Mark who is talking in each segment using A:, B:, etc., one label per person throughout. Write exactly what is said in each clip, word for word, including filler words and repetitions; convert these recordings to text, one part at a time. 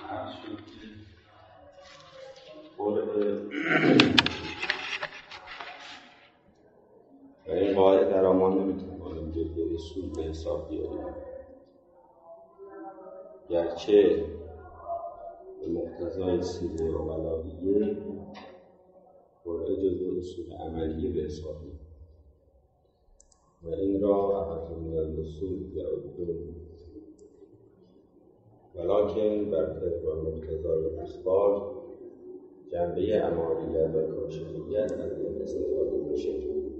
A: عرض شد که قرعه و این قاعده را ما نمیتوانیم جلوه اصول به حساب بیاریم، گرچه به مقتضای سیره و ولاییه قرعه جزو اصول عملیه به حساب میاد و این را احد من الاصول یعدون، ولکن بر طبق مقتضای اخبار جنبه عماریت و کاشفیت از این استفاده میشه.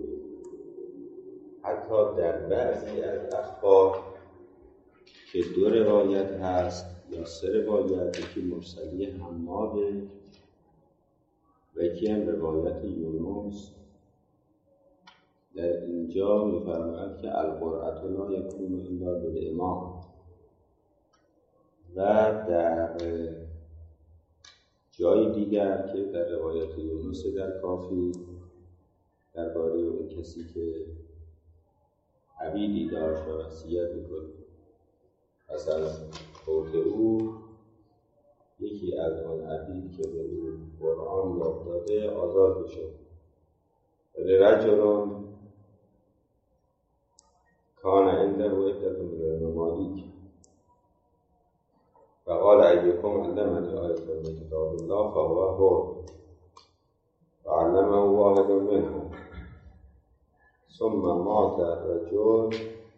A: حتی در بعضی از اخبار که دو روایت هست یا سه روایت، یکی مرسلی حماده و یکی هم روایت یونس، در اینجا می‌فرماید که القرعة لا یکون الا بالامام، و در جای دیگر که در روایت یونس در کافی درباره اون کسی که عبیدی داشت و وصیت می‌کنه پس از فوت او یکی از آن عبید که به او قرآن یاد داده آزاد بشه. رجل کان عنده عدة من المماليك فقال ایکم علمنی آیة من کتاب الله فهو حر فعلمه واحد منهم ثم مات الرجل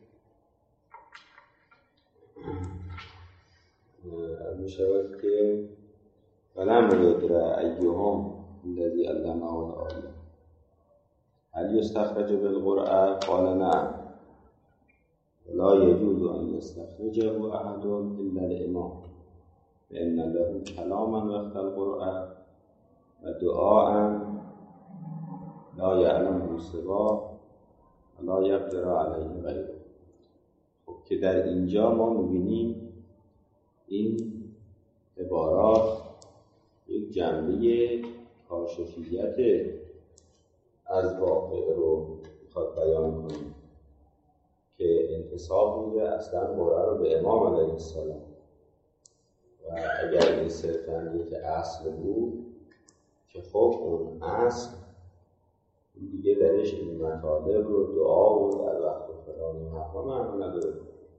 A: می شود که ولم یدر ایهم الذی علمه الآیة هل یستخرج بالقرعة؟ قال نعم لا يجوز أن يستخرجه أحد إلا الإمام فإن له كلاما وقت القرعة ودعاء لا يعلمه سواه ولا يقدر عليه غيره. خب که در اینجا ما می‌بینیم این عبارات یک جنبه کاشفیت از واقع رو میخواد بیان کنه که انتصاب میده اصلا قرعه رو به امام علیه السلام، و اگر این صرفاً یک اصل بود که خب اون اصل دیگه درش این مطالب رو دعا و در وقت فلانی حرفا معنی نداره.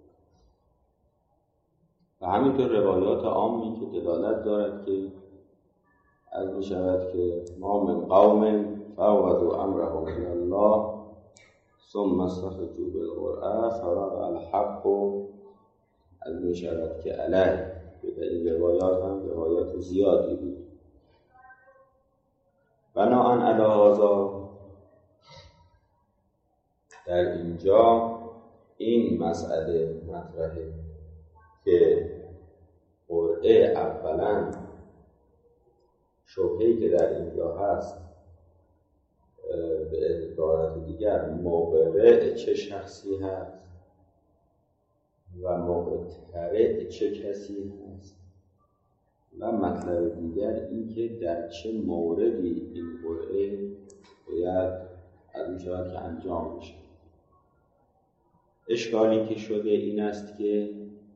A: و همینطور روایات عامی که دلالت دارد که از می شود که ما من قوم فوضوا امرهم الی الله ثم استخرجوا بالقرعة فوقع الحق، از می شود که علیه. به این روایات هم روایات زیادی بود. بناءً علی هذا در اینجا این مسئله مطرحه که قرعه اولاً شبهه‌ای که در اینجا هست به عبارت دیگر مقرع چه شخصی هست و مقترع چه کسی هست، و مطلب دیگر این که در چه موردی این قرعه باید از می شود که انجام بشه. اشکالی که شده این است که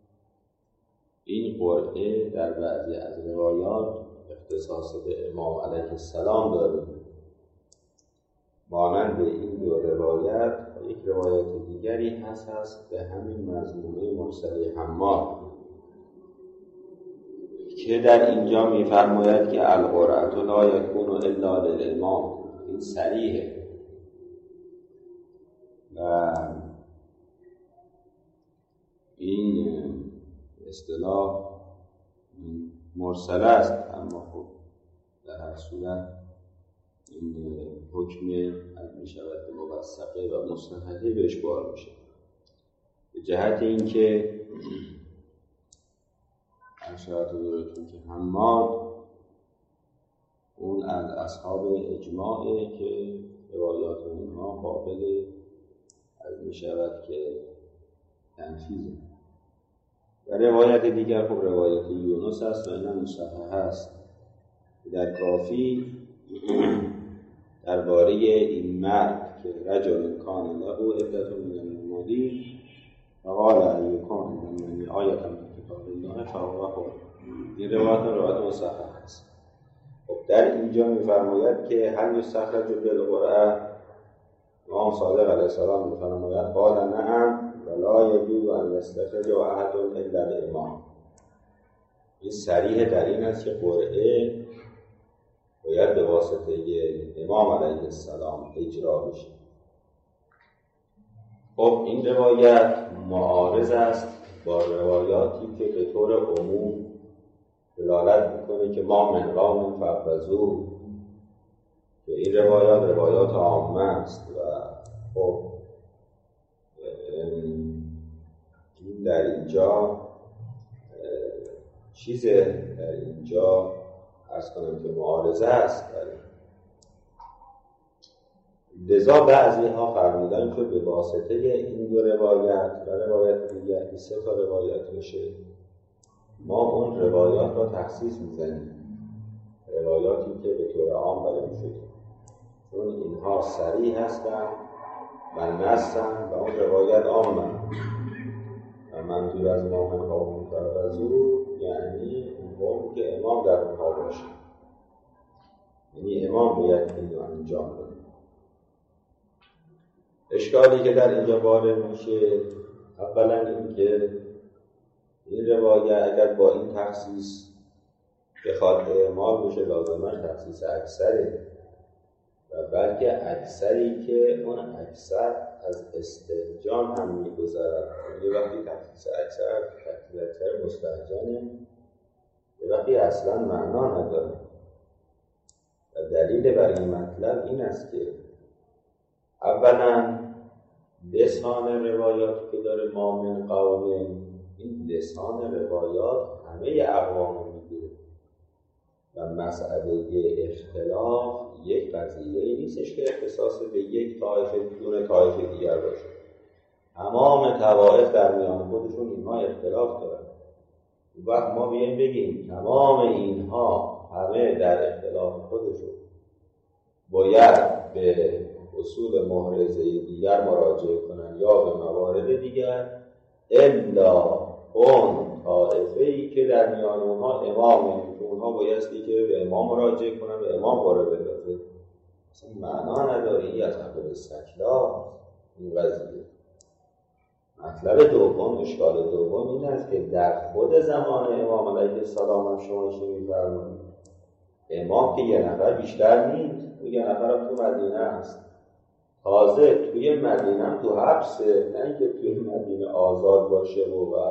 A: این قرعه در بعضی از روایات اختصاص به امام علیه السلام داره، مانند این دو روایت و یک روایت دیگری هست هست به همین مضمونه مرسلی حماد که در اینجا می‌فرماید که القرعة لا یکون الا للامام. این صریحه و این اصطلاح مرسل است، اما خب در هر صورت این حکم از می شود به موثقه و مصححه بهش بار میشه، به جهت این که اشارت دارتون که حماد اون از اصحاب اجماعه که روایات اونها قابل از می شود که تنفیذه. و روایت دیگر خب روایت یونس است و این هم مصحح است. در کافی درباره این مرد که رجل کان له عدة من المماليك فقال ایکم علمنی آیة من کتاب الله فهو حر این روایت روایت مصحح است. خب در اینجا می‌فرماید که هل یستخرج بالقرعه، امام صادق علیه السلام می‌فرماید قال نعم ولا یجوز ان یستخرج احد الا الامام. این صریح در این است که قرعه باید به واسطه امام علیه السلام اجرا بشه. خب این روایت معارض است با روایاتی که به طور عموم دلالت میکنه که ما من قوم فافزو، که این روایات روایات عامه است و خب این در اینجا چیز در اینجا عرض کنم که معارضه است. لذا بعضی ها فرمودن که به واسطه این دو روایت و روایت دیگر که سه تا روایت بشه ما اون روایات را تخصیص میزنیم، روایاتی که به طور عام بیان شده، چون اینها صریح هستند و نصن و اون روایت عامه. و منظور از ما من قوم فافزو یعنی اون قوم که امام در اونها باشه، یعنی امام باید این رو انجام بده. اشکالی که در اینجا وارد میشه اولا این که این روایت اگر با این تخصیص بخواد اعمال بشه لازمش تخصیص اکثره، و بلکه اکثری که اون اکثر از استهجان هم میگذرد. یه وقتی تخصیص اکثر تخصیص اکثر مستهجنه، یه وقتی اصلا معنا نداره. و دلیل بر این مطلب این است که اولا لسان روایاتی که داره ما من قوم، این لسان روایات همه اقوام میگیره و مسئله اختلاف یک قضیه ای نیستش که اختصاص به یک طایفه دون طایفه دیگر باشه. تمام طوائف در میان خودشون اینها اختلاف دارن. وقت ما بیایم بگیم تمام اینها همه در اختلاف خودشون باید به اصول محرزه دیگر مراجعه کنن یا به موارد دیگر، الا اون طائفه‌ای که در میان اونها امامه، که اونها بایستی که به امام مراجعه کنن، به امام وارد بندازه. اصلا معنا نداره، این از قبل سکلا این قضیه. مطلب دوم، اشکال دوم این است که در خود زمان امام علیه السلام هم شما چه می‌فرمایید؟ امام که یه نفر بیشتر نیست، یه نفرم تو مدینه است. تازه توی مدینه هم تو حبسه، نه اینکه توی مدینه آزاد باشه و و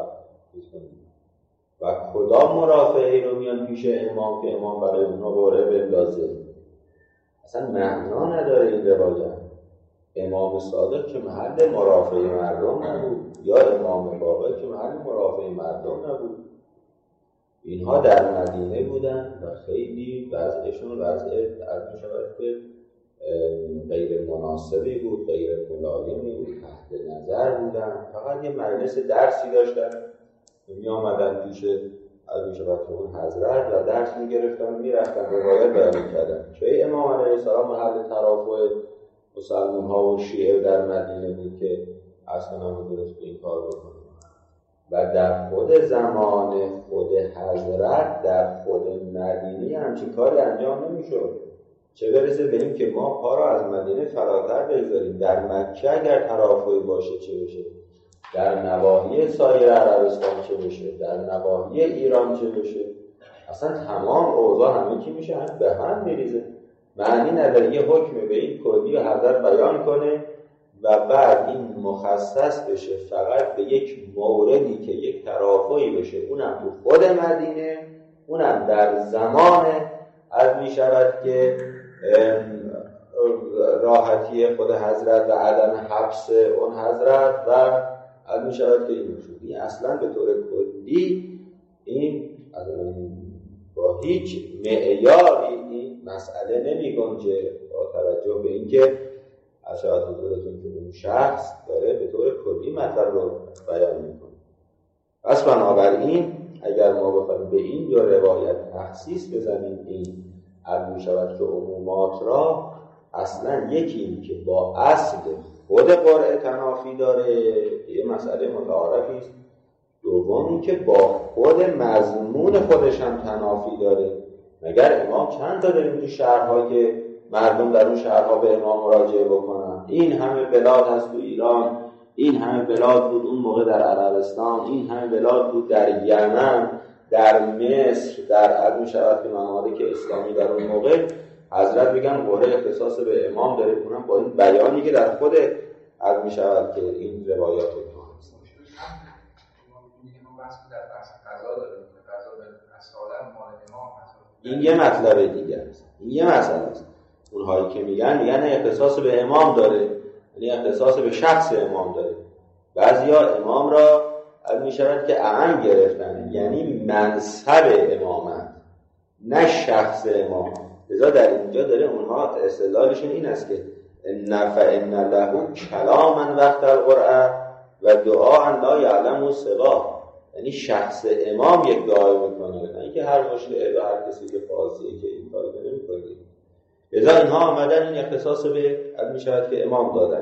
A: و کدام مرافعی رو میان پیش امام که امام برای اونها قرعه بندازه؟ اصلا معنا نداره این روایت. امام صادق که محل مرافعه مردم نبود، یا امام باقر که محل مرافعه مردم نبود. اینها در مدینه بودن و خیلی وضعشون وضع عرض می‌شود که غیر مناسبی بود، غیر ملایمی بود، تحت نظر بودن. فقط یه مجلس درسی داشتن، می آمدن پیش از میشود که اون حضرت و درس می گرفتن و می رفتن روایت بیان می‌کردن. که امام علیه السلام محل ترافع مسلمان ها و شیعه در مدینه بود که اصلا هم درست به این کار بکنه. و در خود زمان خود حضرت در خود مدینه همچین کاری انجام نمی‌شد. چه برسه به این که ما پا را از مدینه فراتر بگذاریم. در مکه اگر ترافعی باشه چه بشه؟ در نواحی سایر عربستان چه بشه؟ در نواحی ایران چه بشه؟ اصلا تمام اوضاع همه چی میشه هم به هم میریزه. معنی نداره یه حکم به این کلی و حضرت بیان کنه و بعد این مخصص بشه فقط به یک موردی که یک ترافعی بشه، اونم تو خود مدینه، اونم در زمان از می شود که راحتی خود حضرت و عدم حبس اون حضرت و از می شود که این شدی. اصلا به طور کلی این با هیچ معیاری این مسئله نمی گنجه، با توجه به اینکه از شاید حضورتون که اون شخص داره به طور کلی مطلب رو بیان میکنه. پس بنابراین اگر ما بخوایم به این دو روایت تخصیص بزنیم این عرض می شود که عمومات را، اصلا یکی این که با اصل خود قرعه تنافی داره، یه مسئله متعارفی است. دوم این که با خود مضمون خودش هم تنافی داره. مگر امام چند تا داریم تو شهرها که مردم در اون شهرها به امام مراجعه بکنن؟ این همه بلاد هست تو ایران، این همه بلاد بود اون موقع در عربستان، این همه بلاد بود در یمن، در مصر، در عرض می شود که ممالک اسلامی در اون موقع. حضرت میگن قرعه اختصاص به امام داره، اونم با این بیانی که در خود عرض می شود که این روایات امام هست. این یه مطلب دیگه است، این یه مسئله است. اونهایی که میگن میگن اختصاص به امام داره، یعنی اختصاص به شخص امام داره. بعضیا امام را از میشود که اعم گرفتن، یعنی منصب امامت نه شخص امام. لذا در اینجا داره اونها استدلالشون این است که نفع له کلاما وقت القرآن و دعا لا یعلم سوا، یعنی شخص امام یک دعا میکنه، نه اینکه هر مشتهد و هر کسی که قاضیه که این کارو نمیکنه. لذا اینها آمدن این اختصاص به از میشود که امام دادن.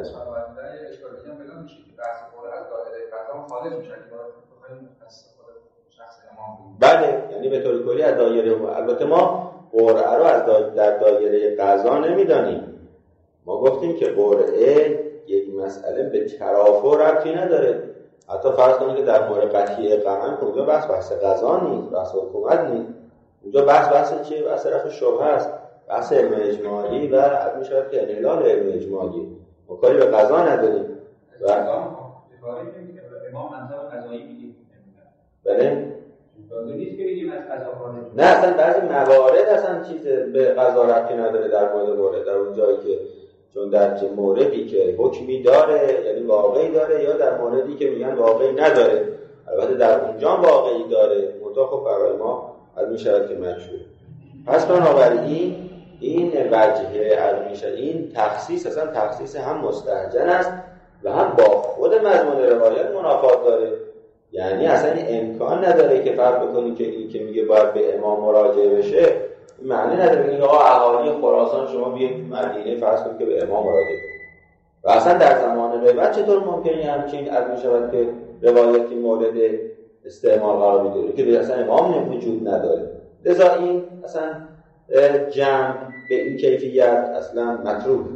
A: بله، یعنی به طور کلی از دایره، البته ما قرعه رو از دا در دایره قضا نمیدانیم. ما گفتیم که قرعه یک مسئله به ترافع ربطی نداره. حتی فرض کنید که در مورد قطعی قمم که اونجا بحث بحث قضا نیست، بحث حکومت نیست. اونجا بحث بحث چیه؟ بحث رفع شبهه است، بحث علم اجمالی و عدم میشود که انحلال علم اجمالی. ما کاری به قضا نداریم. و
B: امام منطق قضایی میگه.
A: بله؟
B: لازم نیست که بگیم از قضا خارج.
A: نه اصلا بعضی موارد اصلا چیز به قضا ربطی نداره در مورد مورد، در اون جایی که چون در موردی که حکمی داره یعنی واقعی داره، یا در موردی که میگن واقعی نداره. البته در اونجا واقعی داره، منتها خب برای ما از میشود که مشهور. پس بنابراین این وجهه از میشه این تخصیص اصلا تخصیص هم مستهجن است و هم با خود مضمون روایت منافات داره. یعنی اصلا امکان نداره که فرق بکنی که این که میگه باید به امام مراجعه بشه این معنی نداره که آقا اهالی خراسان شما بیاید مدینه فرض کنید که به امام مراجعه کنید. و اصلا در زمان غیبت چطور ممکنه همچین از میشود که روایتی مورد استعمال قرار بگیره که اصلا امام وجود نداره. لذا این اصلا جمع به این کیفیت اصلا متروک.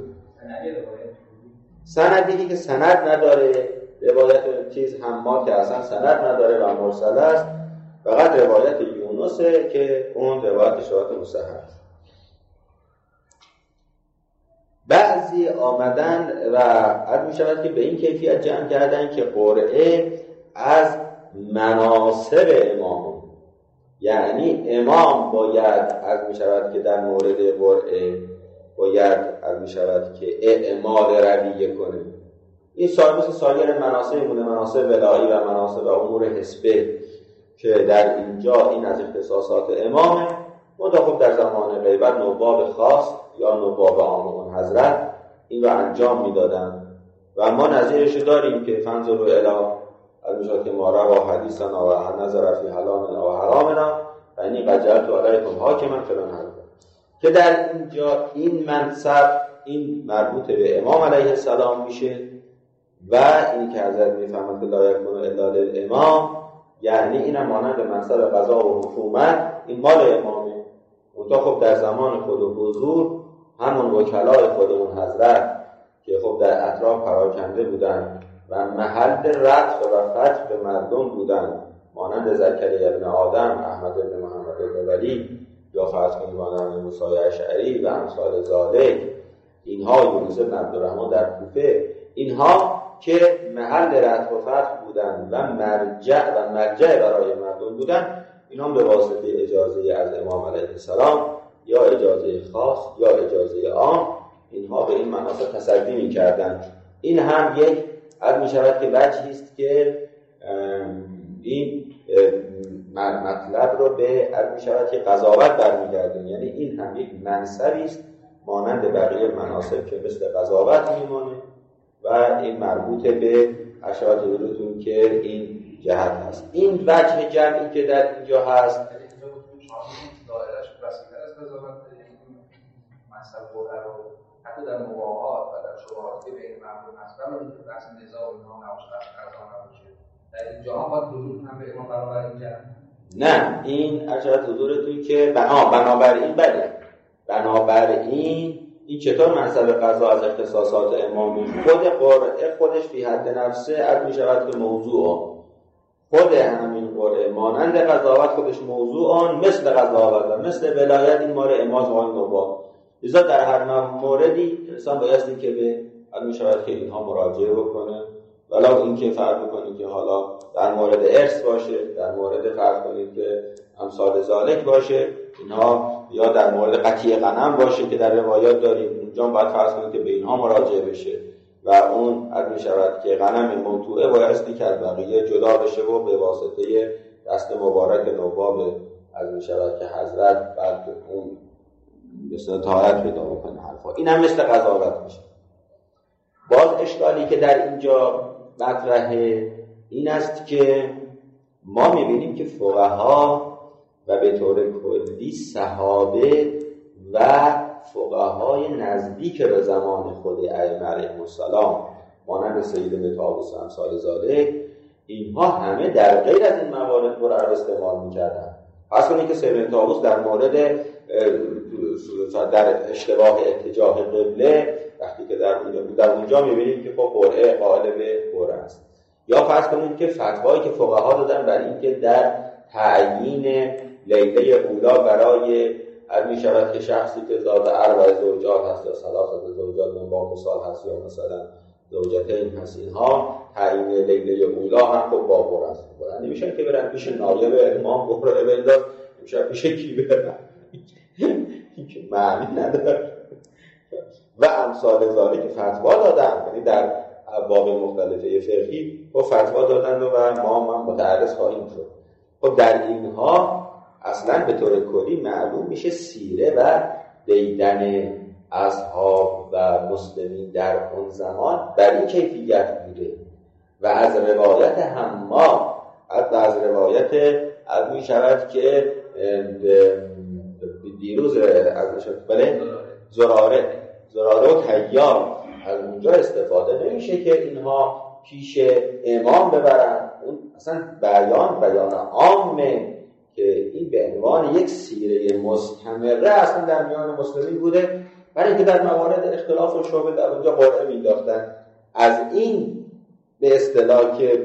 A: سندی که سند نداره، روایت چیز حماد که اصلا سند نداره و مرسل است، فقط روایت یونسه که اون روایت شواهد مصحح. بعضی آمدن و عرض می شود که به این کیفیت جمع کردن که قرعه از مناصب امام، یعنی امام باید عرض می شود که در مورد قرعه باید عرض می شود که اعمال رویه کنه. این سال مثل سایر مناسب مونه، مناسب ولایی و مناسب و امور حسبه که در اینجا این از اختصاصات امامه. متأخب در زمان غیبت نواب خاص یا نواب عام اون حضرت این رو انجام میدادن و ما نظیرش داریم که فنظروا الی از میشود که ما روا حدیثنا و نظر فی حلالنا و حرامنا و اینی قجرت علیکم حاکما فلان حرام، که در اینجا این منصب این مربوط به امام علیه السلام میشه و اینی که حضرت میفهمد که لا یکون الا للامام، یعنی این هم مانند منصب قضا و حکومت این مال امامه. منتها خب در زمان خود و حضور همون وکلای خود اون حضرت که خب در اطراف پراکنده بودن و محل رتق و فتح به مردم بودن، مانند زکریا ابن آدم، احمد ابن محمد ابن ولی یا فرض کنید مانند موسی اشعری و امثال ذالک، اینها یونس بن عبدالرحمن در کوفه، اینها که محل رتق و فتح بودن و مرجع و مرجع برای مردم بودن، اینا به واسطه اجازه از امام علیه السلام یا اجازه خاص یا اجازه عام اینها به این مناصب تصدی می‌کردند. این هم یک عرض می‌شود که وجهی است که این مطلب رو به عرض می‌شود که قضاوت برمیگردن، یعنی این هم یک منصبی است مانند بقیه مناصب که مثل قضاوت میمونه و این مربوط به اشارت حضورتون که این جهت هست. این وجه جمعی که در اینجا هست
B: دایره‌اش وسیع‌تر از قضاوت، مثلا قرآن رو حتی در مواقعات و در شبهات که بین مردم هست، ولی بحث نزاع و اینها نباشه، قضا نباشه، در اینجا باید وجود هم به امام بنابراین کرد.
A: نه این عجلت حضورتون که بنا بنابراین بله بنابراین این چطور منصب قضا از اختصاصات امامی خود قرعه خودش فی حد نفسه عد می شود که موضوع خود همین قرعه مانند قضاوت خودش موضوع آن مثل قضاوت و مثل ولایت این مورد اماز و آن نوبا لذا در هر موردی انسان بایستی که به عد می شود که اینها مراجعه بکنه ولو این که فرض بکنید که حالا در مورد ارث باشه در مورد فرض کنید که امثال ذالک باشه اینها یا در مورد قطیع غنم باشه که در روایات داریم اونجا باید فرض کنید که به اینها مراجعه بشه و اون عد می شود که غنم منطوعه بایستی که بقیه جدا بشه و به واسطه دست مبارک نوباب عد می شود که حضرت بعد اون مثل طهارت پیدا بکنه حرفا این هم مثل قضاوت میشه. باز اشکالی که در اینجا مطرحه این است که ما میبینیم که فقها و به طور کلی صحابه و فقهای نزدیک به زمان خود ائمه علیهم السلام مانند سید طاووس و امثال ذالک اینها همه در غیر از این موارد قرعه را استعمال میکردن. پس کنید که سید طاووس در مورد در اشتباه اتجاه قبله وقتی که در اونجا در اونجا می‌بینیم که خب قرعه قائل به قرعه است. یا فرض کنید که فتوایی که فقها دادن برای اینکه در تعیین لیله اولا برای هر می‌شود که شخصی که ذات اربع زوجات هست یا ثلاثه زوجات من با مثال هست یا مثلا زوجتین هست اینها تعیین لیله اولا هم خب با قرعه است. قرعه نمیشه که برن پیش نایب امام قرعه بنداز میشه پیش کی برن این که معنی نداره. و امثال ذالک که فتوا دادن یعنی در ابواب مختلفه فقهی و فتوا دادن و ما هم متعرض خواهیم شد. خب در اینها اصلا به طور کلی معلوم میشه سیره و دیدن اصحاب و مسلمین در اون زمان بر این کیفیت بوده و از روایت حماد از روایت از می شود که دیروز از می شود بله زراره زراره و تیار از اونجا استفاده نمیشه که اینها پیش امام ببرن. اون اصلا بیان بیان عامه که این به عنوان یک سیره مستمره اصلا در میان مسلمین بوده برای اینکه در موارد اختلاف و شبهه در اونجا قرعه مینداختن. از این به اصطلاح که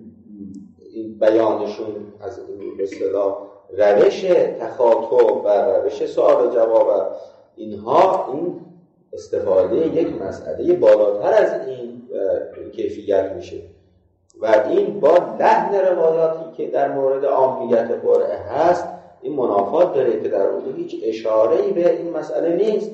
A: این بیانشون از این به اصطلاح روش تخاطب و روش سوال و جواب اینها این استفاده یک مسئله بالاتر از این کیفیت میشه و این با لحن روایاتی که در مورد عامیت قرعه هست این منافات داره که در اون هیچ اشاره‌ای به این مسئله نیست.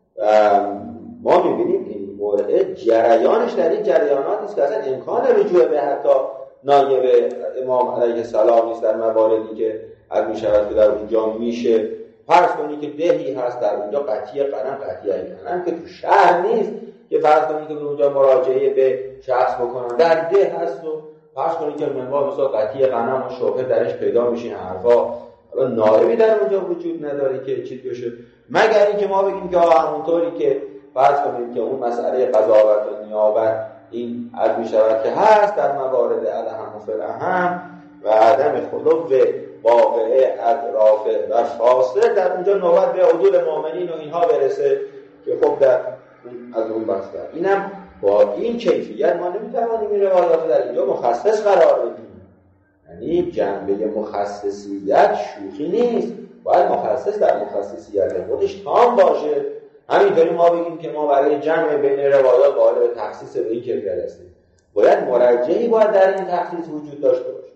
A: ما میبینیم این قرعه جریانش در این جریانات است که اصلا امکان رجوع به حتی نایب امام علیه السلام نیست در مواردی که از میشود که در اونجا میشه فرض کنی که دهی هست در اونجا قطعی قلم قطعی قلم که تو شهر نیست که فرض کنی که اونجا مراجعه به شخص بکنن در ده هست و فرض کنی که منبع مثلا قطعی قلم و شبهه درش پیدا میشه حرفا نایبی در اونجا وجود نداره که چیز بشه مگر اینکه ما بگیم که همونطوری که فرض کنیم که اون مسئله قضاوت و نیابت این از میشود که هست در موارد الاهم و فالاهم و عدم خلو واقعه اطراف و فاصله در اونجا نوبت به عدول مؤمنین و اینها برسه که خب در از اون بحث در اینم با این کیفیت ما نمیتوانیم این روایات در اینجا مخصص قرار بدیم. یعنی جنبه مخصصیت شوخی نیست، باید مخصص در مخصصیت خودش تام باشه. همینطوری ما بگیم که ما برای جمع بین روایات قائل به تخصیص به این کیفیت هستیم، باید مرجعی باید در این تخصیص وجود داشته باشه.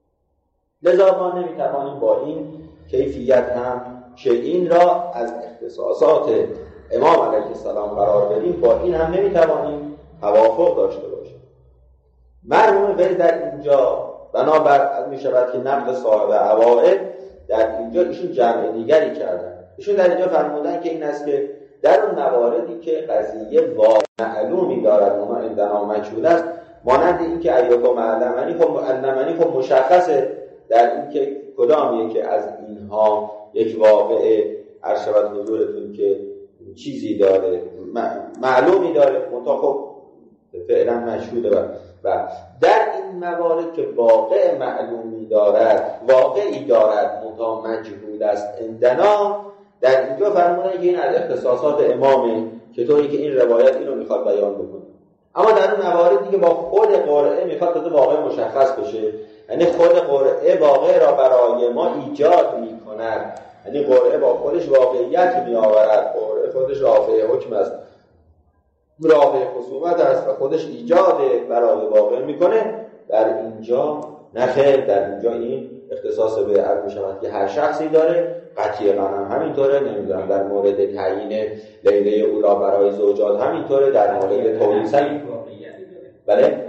A: لذا ما نمیتوانیم با این کیفیت هم که این را از اختصاصات امام علیه السلام قرار بدیم با این هم نمیتوانیم توافق داشته باشیم. مرحوم وی در اینجا بنابر از میشود که نقل صاحب عوائد در اینجا ایشون جمع دیگری کردن. ایشون در اینجا فرمودن که این است که در اون مواردی که قضیه واقع معلومی دارد و من عندنا مجهول است مانند این که ایاکم علمنی خب علمنی خب مشخصه در این که کدامیه که از اینها یک واقعه ارشبت حضورتون که چیزی داره معلومی داره منطقه خب فعلا مشهوده و و در این موارد که واقع معلومی دارد، واقعی دارد، منتها مجهول است عندنا، در اینجا فرمودن که این از اختصاصات امامه که طوری که این روایت اینو میخواد بیان بکنه. اما در اون مواردی که با خود قرعه میخواد تازه واقع مشخص بشه، یعنی خود قرعه واقع را برای ما ایجاد میکند، یعنی قرعه با خودش واقعیت میآورد، قرعه خودش رافع حکم است، رافع خصومت است و خودش ایجاد برای واقع میکنه، در اینجا نخیر، در اینجا این اختصاص به عرض میشود که هر شخصی داره. قطعیقا هم همینطوره، نمیدونم در مورد تعیین لیله اولا برای زوجات همینطوره، در مورد تولیسن بله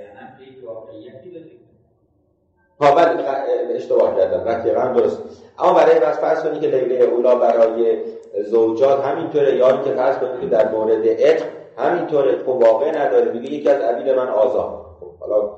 A: ها بله اشتباه کردم، قطعیقا درست. اما برای بس فرض کنید که لیله اولا برای زوجات همینطوره، یا اینکه فرض کنید که در مورد عتق همینطوره، خب واقع نداره، میگه یکی از عبید من آزاد. خب حالا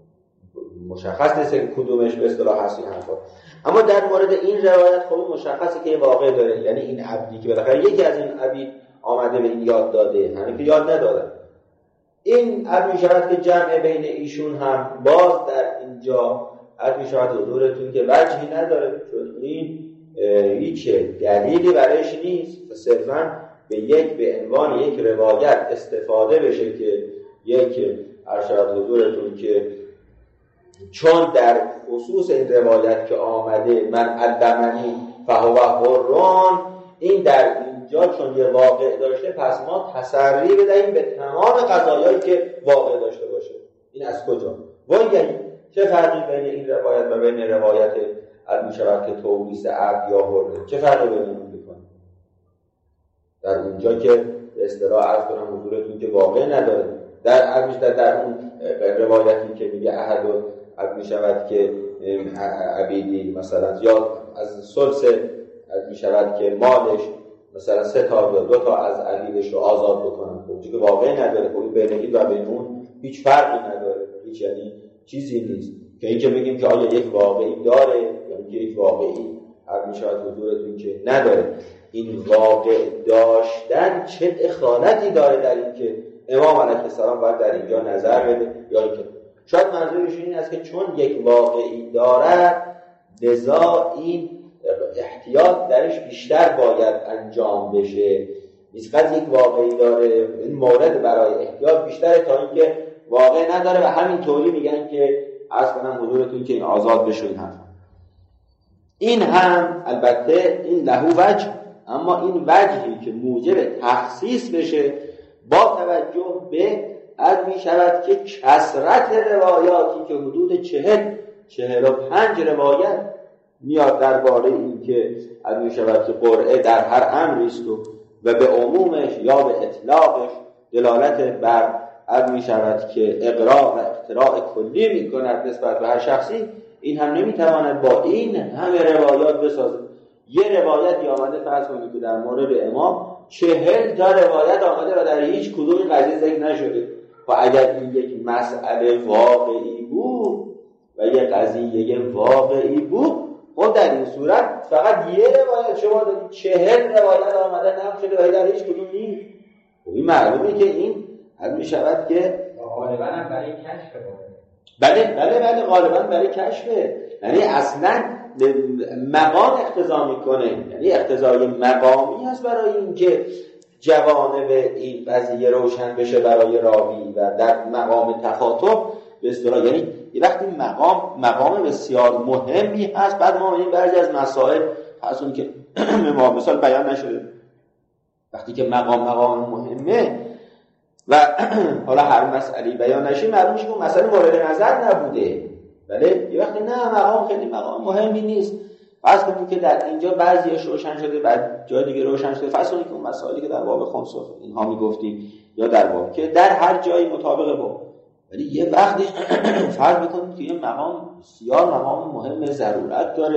A: مشخص نیست که کدومش به اصطلاح هست این حرفا. اما در مورد این روایت خب مشخصه که واقع داره، یعنی این عبدی که بالاخره یکی از این عبید آمده به این یاد داده، همین که یاد ندادن. این عرض می‌شود که جمع بین ایشون هم باز در اینجا عرض می‌شود حضورتون که وجهی نداره، چون این هیچ دلیلی برایش نیست، صرفاً به یک به عنوان یک روایت استفاده بشه که یک عرض شود حضورتون که چون در خصوص این روایت که آمده من علمنی فهو حرون، این در اینجا چون یه واقع داشته پس ما تسری بدهیم به تمام قضایایی که واقع داشته باشه. این از کجا؟ وای چه فرقی بین این روایت و بین روایت عرض می‌شود که تولیس عبد یا حره، چه فرقی بین اون می‌کنه؟ در اینجا که به اصطلاح عرض کنم حضورتون که واقع نداره، در عرض در اون روایتی که میگه احد عرض می‌شود که عبیدی مثلا یا از ثلث عرض می‌شود که مالش مثلا سه تا یا دو تا از عبیدش رو آزاد بکنن، خب که واقع نداره، خب بین این و بین اون هیچ فرقی نداره، هیچ یعنی چیزی نیست که اینکه بگیم که آیا یک واقعی داره یا اینکه یک واقعی عرض می‌شود حضورتون که نداره. این واقع داشتن چه دخالتی داره در این که امام علیه السلام باید در اینجا نظر بده، یا اینکه شاید منظورش این است که چون یک واقعی دارد لذا این احتیاط درش بیشتر باید انجام بشه. نسبت یک واقعی داره این مورد برای احتیاط بیشتره تا اینکه واقع نداره و همین طوری میگن که عرض کنم حضورتون که این آزاد بشه. این هم این هم البته این لهو وجه، اما این وجهی که موجب تخصیص بشه با توجه به از می شود که کثرت روایاتی که حدود چهل چهل و پنج روایت میاد درباره این که از می شود که قرعه در هر امری است و و به عمومش یا به اطلاقش دلالت بر از می شود که اقراء و اختراع کلی می کند نسبت به هر شخصی. این هم نمی تواند با این همه روایات بسازه. یه روایتی آمده فرض کنید که در مورد امام چهل تا روایت آمده و در هیچ کدوم قضیه ذکر نشده. و اگر این یک مسئله واقعی بود و یک قضیه واقعی بود، خب در این صورت فقط یه روایت شما دارید، چهل روایت آمده نقل شده و در هیچ کدوم نیست. خب این معلومه که این حد می شود که
B: غالبا هم برای کشف
A: بله بله بله غالبا برای کشفه، یعنی اصلا مقام اقتضا میکنه، یعنی اقتضای مقامی هست برای اینکه جوانب این قضیه روشن بشه برای راوی و در مقام تخاطب به اصطلاح، یعنی یه وقتی مقام مقام بسیار مهمی هست. بعد ما این بعضی از مسائل هست اون که ما مثال بیان نشده، وقتی که مقام مقام مهمه و حالا هر مسئله بیان نشه معلوم میشه که اون مسئله مورد نظر نبوده. بله یه وقتی نه مقام خیلی مقام مهمی نیست، فرض کنید که در اینجا بعضیش روشن شده بعد جای دیگه روشن شده، فرض کنید که اون مسائلی که در باب خمس اینها میگفتیم یا در باب که در هر جایی مطابق با، ولی یه وقتی فرض بکنید که این مقام بسیار مقام مهم ضرورت داره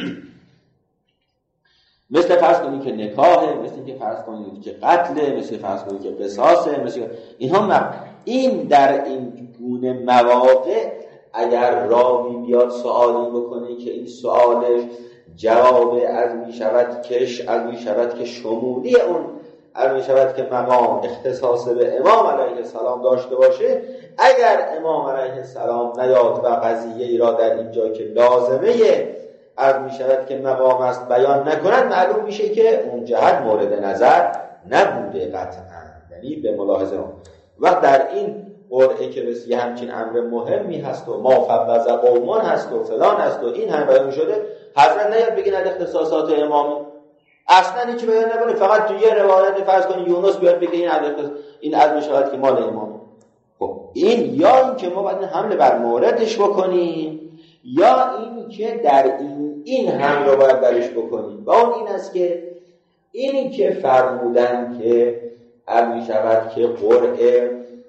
A: مثل فرض کنید که نکاحه، مثل که فرض کنید که قتله، مثل فرض کنید که قصاصه، مثل اینها مق... این در این گونه مواقع اگر راوی بیاد سوالی بکنه که این سوالش جواب از می شود کش از می شود که شمولی اون می شود که مقام اختصاص به امام علیه السلام داشته باشه، اگر امام علیه السلام نیاد و قضیه ای را در اینجا که لازمه عرض می شود که مقام است بیان نکنند، معلوم میشه که اون جهت مورد نظر نبوده قطعا. یعنی به ملاحظه اون وقت در این قرعه که بس یه همچین امر مهمی هست و ما فوض قومان هست و فلان هست و این هم بیان شده، حضرت نیاد بگین از اختصاصات امامی، اصلا هیچ بیان نکنه، فقط تو یه روایت فرض کنی یونس بیاد بگه این از این از می شود که مال امامه. خب این یا این که ما باید حمله بر موردش بکنیم، یا این که در این این هم رو باید برش بکنیم. و اون این است که اینی که فرمودن که عرض می شود که قرعه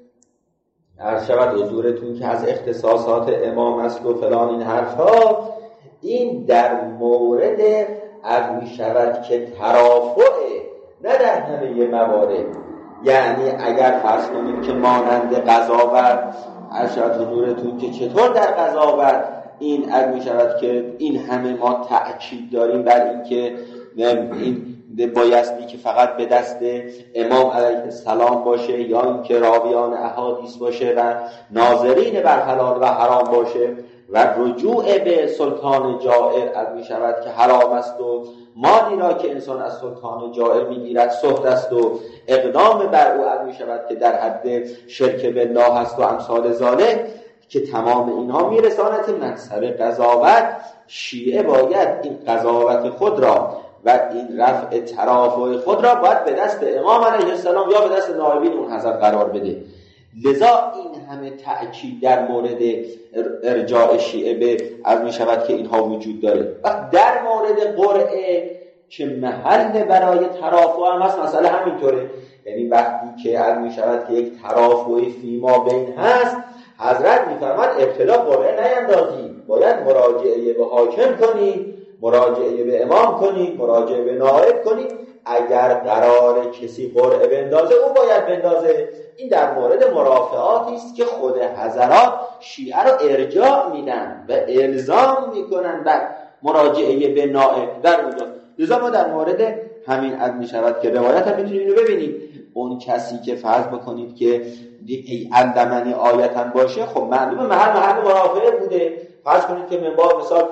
A: عرض شود حضورتون که از اختصاصات امام است و فلان این حرفا، این در مورد عرض می شود که ترافعه، نه در همه موارد. یعنی اگر فرض کنیم که مانند قضاوت عرض شود حضورتون که چطور در قضاوت این عرض می شود که این همه ما تأکید داریم بر این که این بایستی که فقط به دست امام علیه السلام باشه، یا این که راویان احادیث باشه و ناظرین بر حلال و حرام باشه، و رجوع به سلطان جائر از می شود که حرام است و مالی را که انسان از سلطان جائر می گیرد سخت است و اقدام بر او از می شود که در حد شرک بالله است و امثال ذالک، که تمام اینها می رساند منصب قضاوت. شیعه باید این قضاوت خود را و این رفع ترافع خود را باید به دست امام علیه السلام یا به دست نائبین اون حضرت قرار بده. لذا این همه تأکید در مورد ارجاع شیعه به از می شود که اینها وجود داره. وقت در مورد قرعه که محل برای ترافع هم هست، مسئله همینطوره. یعنی وقتی که از می شود که یک ترافع فیما بین هست، حضرت می فرماد ابتدا قرعه نیندازید، باید مراجعه به حاکم کنید، مراجعه به امام کنید، مراجعه به نائب کنید. اگر قرار کسی قرعه بندازه او باید بندازه. این در مورد مرافعاتی است که خود حضرات شیعه رو ارجاع میدن و الزام میکنن بر مراجعه به نائب در اونجا. لذا ما در مورد همین از میشود که روایت هم میتونیم اینو ببینیم. اون کسی که فرض بکنید که ای علمنی آیتن باشه، خب معلومه محل محل مرافعه بوده. فرض کنید که من با مثال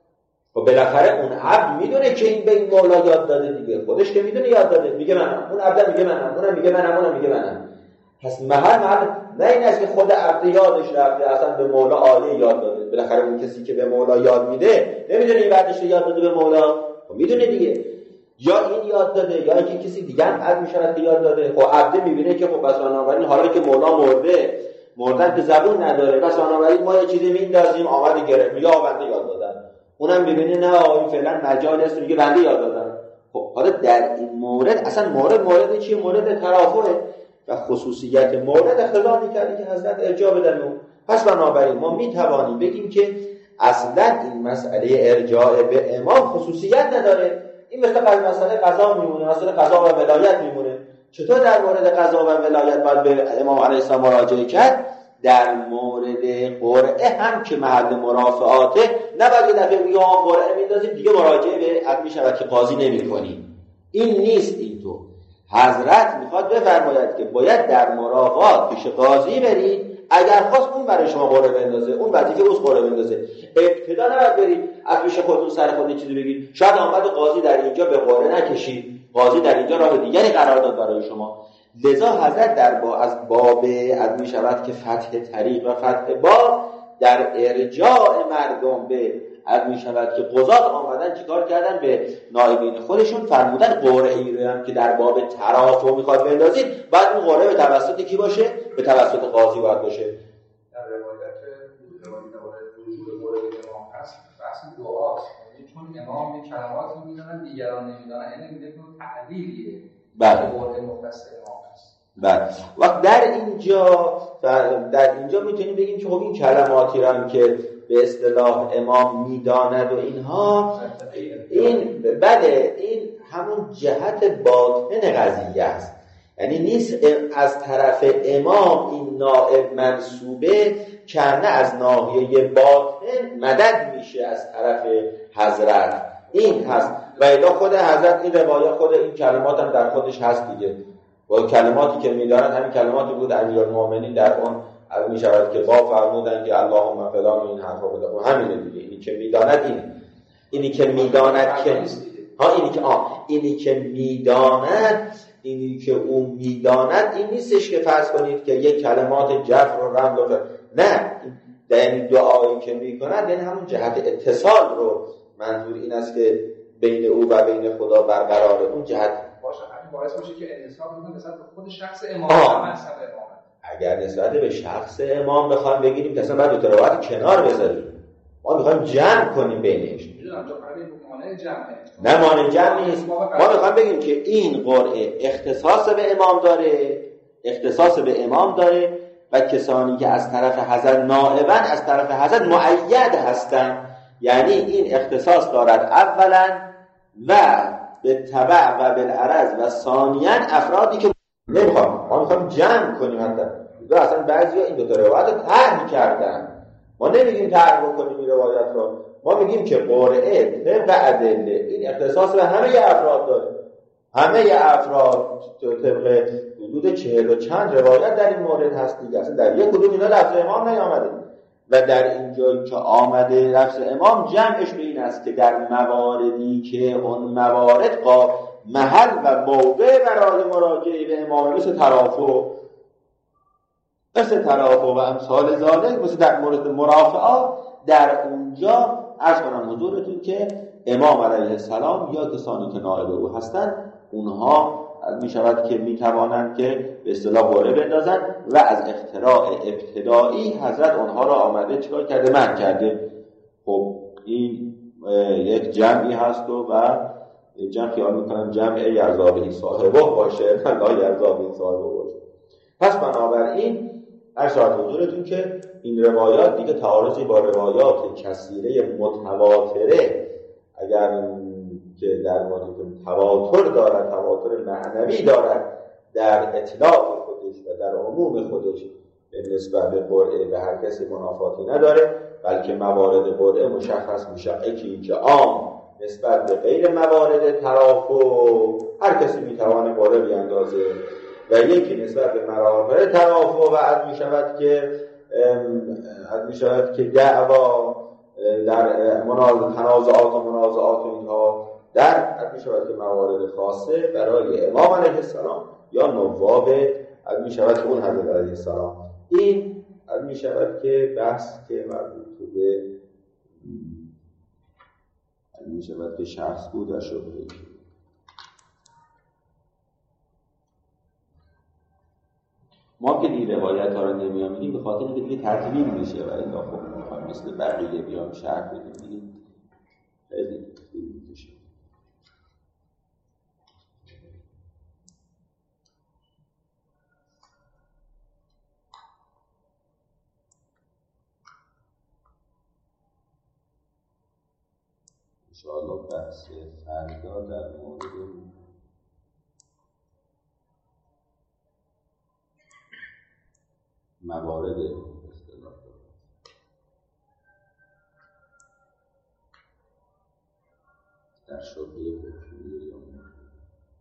A: و بالاخره اون عبد میدونه که این به این مولا یاد داده دیگه، خودش که میدونه یاد داده، میگه منم، اون عبد میگه منم، اونم میگه منم، اونم میگه منم. پس محل محل نه این است که خود عبد یادش رفته اصلا به مولا آیه یاد داده. بالاخره اون کسی که به مولا یاد میده نمیدونه این بعدش یاد داده به مولا، خب میدونه دیگه، یا این یاد داده یا اینکه کسی دیگه هم عبد میشود که یاد داده. خب عبد میبینه که خب بس بنابراین حالا که مولا مرده، مردن که زبون نداره، بس بنابراین ما یه چیزی میندازیم آمده گرفت، یا بنده یاد دادن. اونم ببینه نه این فعلا مجال است، میگه بنده یاد دادم. خب حالا در این مورد اصلا مورد مورد چیه؟ مورد ترافعه و خصوصیت مورد خلانی کردی که حضرت ارجاع بدن اون. پس بنابراین ما میتوانیم بگیم که اصلا این مسئله ارجاع به امام خصوصیت نداره. این مثل مسئله قضا میمونه، مسئله قضا و ولایت میمونه. چطور در مورد قضا و ولایت باید به امام علیه السلام مراجعه کرد؟ در مورد قرعه هم که محل مرافعاته نباید یه دفعه میگه ما قرعه میندازیم دیگه مراجعه به عقد میشود که قاضی نمی‌کنیم. این نیست. اینطور حضرت میخواد بفرماید که باید در مرافعات پیش قاضی برید، اگر خواست اون برای شما قرعه بندازه، اون وظیفه اوست قرعه بندازه. ابتدا نباید برید از پیش خودتون سر خود چیزی بگید. شاید آمد قاضی در اینجا به قرعه نکشید، قاضی در اینجا راه دیگری قرار داد برای شما. لذا حضرت در با از باب از می شود که فتح طریق و فتح باب در ارجاع مردم به از می شود که قضات آمدن چیکار کردن؟ به نائبین خودشون فرمودن قرعه ای رو هم که در باب ترافع میخواد بندازید، بعد اون قرعه به توسط کی باشه؟ به توسط قاضی باید باشه.
B: در روایت روایت وجود قرعه امام هست بحث دعاست، یعنی چون امام این کلماتی میدونن دیگران نمیدونن، یعنی میگه تو تعلیلیه.
A: بله.
B: قرعه مختص امام هست.
A: بله. وقت در اینجا در اینجا میتونیم بگیم که خب این کلماتی رو که به اصطلاح امام میداند و اینها، این بله این همون جهت باطن قضیه است. یعنی نیست از طرف امام این نائب منصوبه که نه از ناحیه باطن مدد میشه از طرف حضرت. این هست و الا خود حضرت این روایت خود این کلمات هم در خودش هست دیگه. و کلماتی که می‌دارن همین کلماتی بود امیرالمومنین در اون از می شود که با فرمودن که اللهم فلان این حرفا بده. همینه دیگه. اینی که میداند این اینی که میداند که ها اینی که آه اینی که میداند اینی که او میداند این نیستش که فرض کنید که یک کلمات جفر و رمز و نه، در این دعایی که میکنند یعنی همون جهت اتصال رو منظور این است که بین او و بین خدا برقراره. اون جهت
B: باشه همین باعث میشه که انتصاب میکنه نسبت به خود شخص امام و مذهب امام.
A: اگر نسبت به شخص امام بخوایم بگیریم که اصلا باید دو تا روایت کنار بذاریم، ما میخوایم جمع کنیم بینش.
B: میدونم تو قراره مانع جمعه.
A: نه مانع جمع نیست. ما میخوایم بگیم که این قرعه اختصاص به امام داره، اختصاص به امام داره و کسانی که از طرف حضرت نائبن از طرف حضرت مؤید هستن. یعنی این اختصاص دارد اولا و به تبع و بالعرض و ثانیاً افرادی که نمیخوام، ما میخوایم جمع کنیم. حتی اصلا بعضی ها این دو تا روایت رو طرح کردن، ما نمیگیم طرح بکنیم این روایت رو، ما میگیم که قرعه طبق ادله این اختصاص به همه افراد داره. همه افراد طبق حدود چهل و چند روایت در این مورد هست دیگه. اصلا در یک کدوم اینا لفظ امام نیامده و در این جایی که آمده لفظ امام جمعش به این است که در مواردی که اون موارد قا محل و موقع برای مراجعه به امام مثل ترافع مثل ترافع و امثال ذالک، مثل در مورد مرافعات، در اونجا عرض کنم حضورتون که امام علیه السلام یا کسانی که نائب او هستند اونها می شود که می توانند که به اصطلاح قرعه بندازن و از اختراع ابتدایی حضرت اونها را آمده چیکار کرده؟ منع کرده. خب این یک جمعی هست و و جمع خیال میکنم جمع یرزابهی صاحبه باشه، لا یرزابهی صاحبه باشه. پس بنابراین هر شاید حضورتون که این روایات دیگه تعارضی با روایات کثیره متواتره اگر که در مورد تواتر دارد، تواتر معنوی دارد در اطلاق خودش و در عموم خودش نسبت به قرعه به هر کسی منافاتی نداره، بلکه موارد قرعه مشخص میشه. یکی که عام نسبت به غیر موارد ترافع هر کسی میتوانه قرعه بیاندازه و یکی نسبت به موارد ترافع و عد میشود که عد میشود که دعوا در تنازعات و منازعات و اینها در عد میشود که موارد خاصه برای امام علیه السلام یا نواب عد میشود که اون حضرت علیه السلام. این عد میشود که بحث که مربوط به عد میشود که شخص بود و شبهه. ما که دیگه روایت ها رو نمی‌آمدیم به خاطر اینکه دیگه تدوین میشه و الا خب میخوایم مثل بقیه بیام شرح بدیم دیگه خیلی طول می‌کشه. انشاءالله بحث فردا در مورد موارد اصطلاح در شبهه حکمیه یا